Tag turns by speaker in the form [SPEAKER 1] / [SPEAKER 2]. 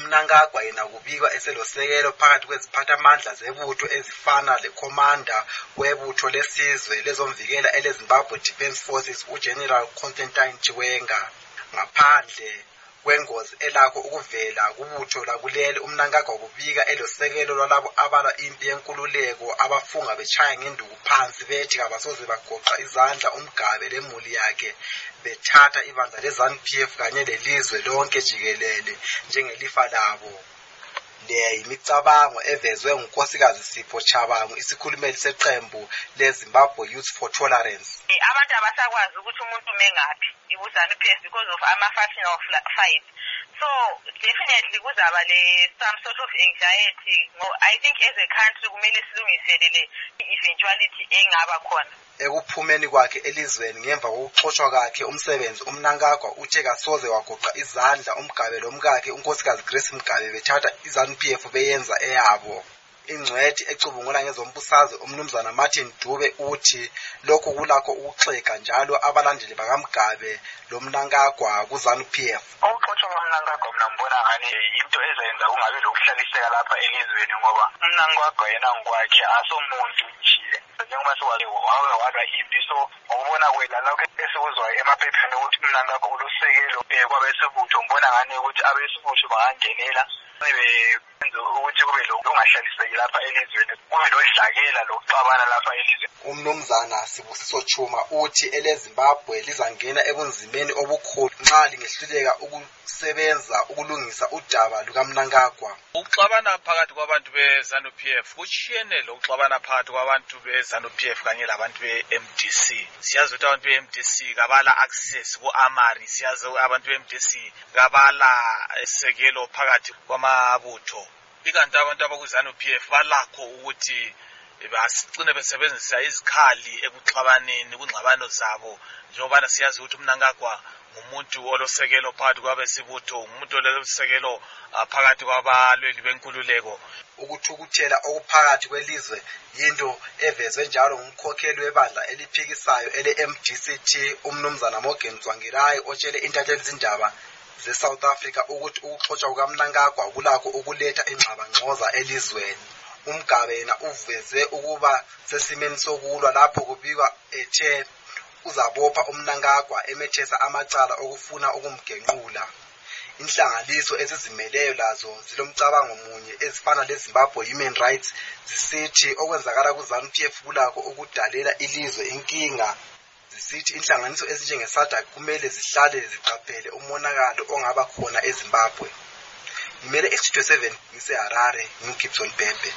[SPEAKER 1] uMnangagwa yena kubikwa eselosekelo phakathi kweziphathamandla zebutho ezifana leCommander webutho lesizwe lezomvikela eleZimbabwe Defence Forces uGeneral Constantine Chiwenga. Ngaphandle kwengozi elakho ukuvela kubutho lakuleli uMnangagwa kubika elosekelo lwalabo abalwa impi yenkululeko abafunga bechaya ngenduku phansi bethi abasoze bagoqa izandla uMgabe lemuli yakhe bethatha ibandla leZANU-PF kanye lelizwe lonke jikelele njengelifa labo. Le imicabango evezwe ngunkosikazi Sipho Chabangu isikhulumeli seqembu leZimbabwe Youth for Tolerance.
[SPEAKER 2] Abantu abasakwazi ukuthi umuntu mengaphi ibuZANU-PF because of ama-factional fight. So definitely kuzaba some sort of anxiety. I think as a country kumele silungiselele eventuality engaba khona.
[SPEAKER 1] Ekuphumeni kwakhe elizweni ngemva kokuxoshwa kwakhe umsebenzi uMnangagwa uthe kasoze wagoqa izandla uMgabe lomkakhe unkosikazi Grace Mgabe bethatha iZANU-PF beyenza eyabo. Ingcwethi ecubungula ngezombusazwe umnumzana Martin Dube uthi lokho kulakho ukuxeka njalo abalandeli bakaMgabe loMnangagwa kuZANU-PF.
[SPEAKER 3] Ukuxoshwa koMnangagwa mina ngibona ngani into ezenza kungabi lokuhlaliseka lapha elizweni ngoba uMnangagwa yena ngokwakhe asomuntu nje. Njengoba walwa impi so ngokubona kwela lokho esikuzwayo emaphepheni ukuthi uMnangagwa ulosekelo kwabesebutho ngibona ngani ukuthi abesebutho bangangenela benze ukuthi kube lokungahlaliseki lapha elizweni kube lodlakela lokuxabana lapha elizweni.
[SPEAKER 1] Umnumzana Sibusiso Chuma uthi eleZimbabwe lizangena ebunzimeni obukhulu nxa lingehluleka ukusebenza ukulungisa udaba lukaMnangagwa.
[SPEAKER 4] Ukuxabana phakathi kwabantu beZANU-PF kushiyene lokuxabana phakathi kwabantu beZANU-PF kanye labantu beMDC. Siyazi ukuthi abantu beMDC kabala access ku-Amari, siyazi abantu beMDC kabala isekelo phakathi kwamabutho. Ikanti abantu abakuZANU-PF balakho ukuthi basicine besebenzisa izikhali ekuxabaneni kungxabano zabo njengoba siyazi ukuthi uMnangagwa ngumuntu olosekelo phakathi kwabesibutho, umuntu olosekelo phakathi kwabalweli benkululeko.
[SPEAKER 1] Ukuthukuthela okuphakathi kwelizwe yinto evezwe njalo ngumkhokheli webandla eliphikisayo ele-MDCT umnumzana Morgan Tsvangirai otshele intathelizindaba ze-South Africa ukuthi ukuxoshwa kukaMnangagwa kulakho ukuletha ingxabangxoza elizweni. uMgabe yena uveze ukuba sesimeni sokulwa lapho kubikwa ethe uzabopha uMnangagwa emethesa amacala okufuna ukumgenqula. Inhlanganiso ezizimeleyo lazo zilomcabango munye ezifana leZimbabwe Human Rights zisithi okwenzakala kuZANU-PF kulakho ukudalela ilizwe inkinga. Zisithi inhlanganiso ezinjengeSADC kumele zihlale ziqaphele umonakalo ongaba khona eZimbabwe. Imele X27 ngiseHarare, ngimGibson Bhembe.